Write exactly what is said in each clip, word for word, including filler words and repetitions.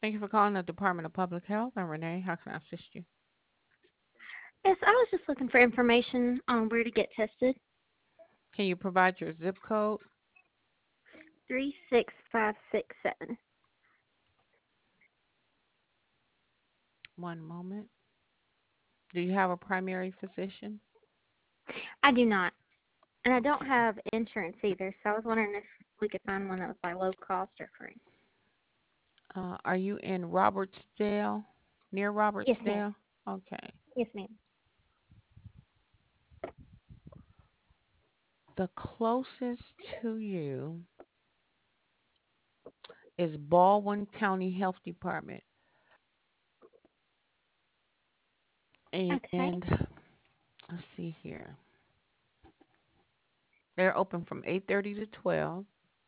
Thank you for calling the Department of Public Health. I'm Renee. How can I assist you? Yes, I was just looking for information on where to get tested. Can you provide your zip code? Three six five six seven. One moment. Do you have a primary physician? I do not, and I don't have insurance either. So I was wondering if we could find one that was like low cost or free. Uh, are you in Robertsdale? Near Yes, ma'am. Robertsdale? Okay. Yes, ma'am. The closest to you is Baldwin County Health Department. Okay. And let's see here. They're open from eight thirty to twelve.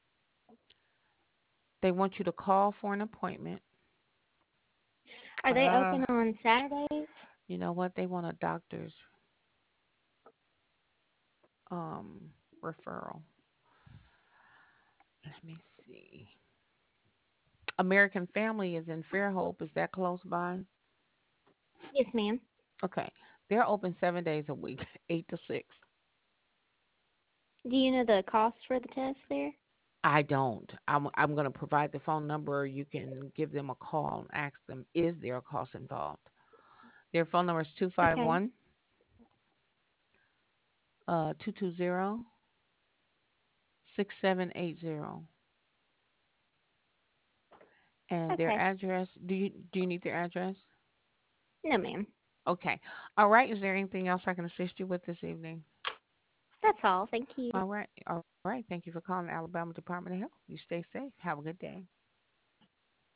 They want you to call for an appointment. Are they Uh, open on Saturdays? you know what? They want a doctor's um referral. Let me see. American Family is in Fairhope. Is that close by? Yes, ma'am. Okay. They're open seven days a week, eight to six. Do you know the cost for the test there? I don't. I'm I'm going to provide the phone number. You can give them a call and ask them, is there a cost involved? Their phone number is Okay. two five one, uh, two two zero, six seven eight zero. And their Okay. address, do you do you need their address? No, ma'am. Okay. All right. Is there anything else I can assist you with this evening? That's all. Thank you. All right. All right. Thank you for calling the Alabama Department of Health. You stay safe. Have a good day.